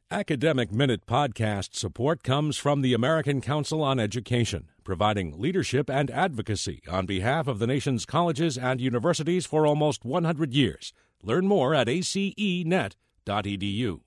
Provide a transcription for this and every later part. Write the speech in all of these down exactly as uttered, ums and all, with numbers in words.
Academic Minute podcast support comes from the American Council on Education, providing leadership and advocacy on behalf of the nation's colleges and universities for almost one hundred years. Learn more at a c e net dot e d u.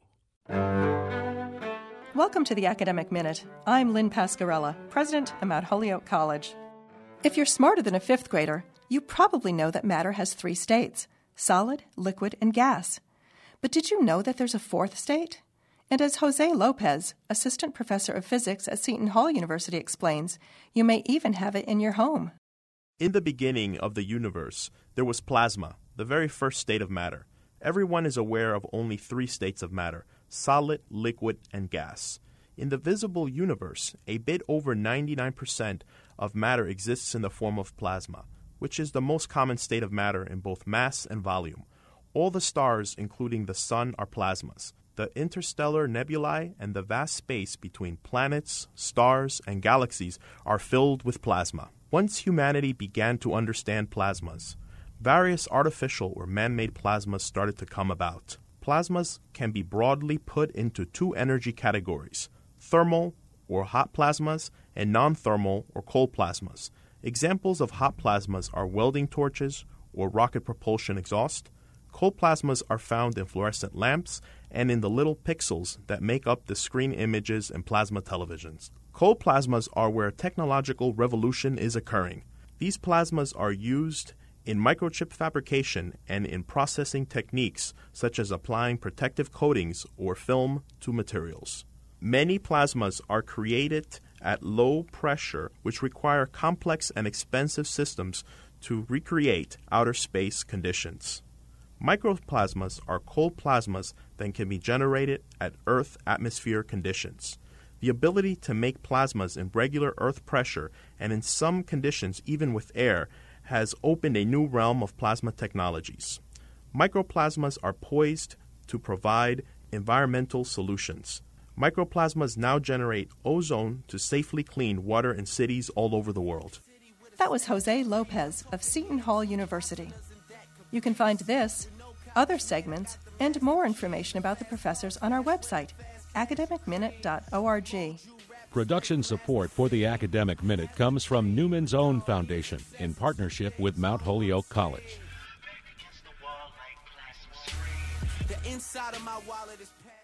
Welcome to the Academic Minute. I'm Lynn Pascarella, president of Mount Holyoke College. If you're smarter than a fifth grader, you probably know that matter has three states: solid, liquid, and gas. But did you know that there's a fourth state? And as Jose Lopez, assistant professor of physics at Seton Hall University, explains, you may even have it in your home. In the beginning of the universe, there was plasma, the very first state of matter. Everyone is aware of only three states of matter: solid, liquid, and gas. In the visible universe, a bit over ninety-nine percent of matter exists in the form of plasma, which is the most common state of matter in both mass and volume. All the stars, including the sun, are plasmas. The interstellar nebulae and the vast space between planets, stars, and galaxies are filled with plasma. Once humanity began to understand plasmas, various artificial or man-made plasmas started to come about. Plasmas can be broadly put into two energy categories: thermal or hot plasmas and non-thermal or cold plasmas. Examples of hot plasmas are welding torches or rocket propulsion exhaust. Cold plasmas are found in fluorescent lamps and in the little pixels that make up the screen images in plasma televisions. Cold plasmas are where technological revolution is occurring. These plasmas are used in microchip fabrication and in processing techniques such as applying protective coatings or film to materials. Many plasmas are created at low pressure, which require complex and expensive systems to recreate outer space conditions. Microplasmas are cold plasmas that can be generated at Earth atmosphere conditions. The ability to make plasmas in regular Earth pressure and in some conditions even with air has opened a new realm of plasma technologies. Microplasmas are poised to provide environmental solutions. Microplasmas now generate ozone to safely clean water in cities all over the world. That was Jose Lopez of Seton Hall University. You can find this, other segments, and more information about the professors on our website, academic minute dot org. Production support for the Academic Minute comes from Newman's Own Foundation in partnership with Mount Holyoke College. The inside of my wallet is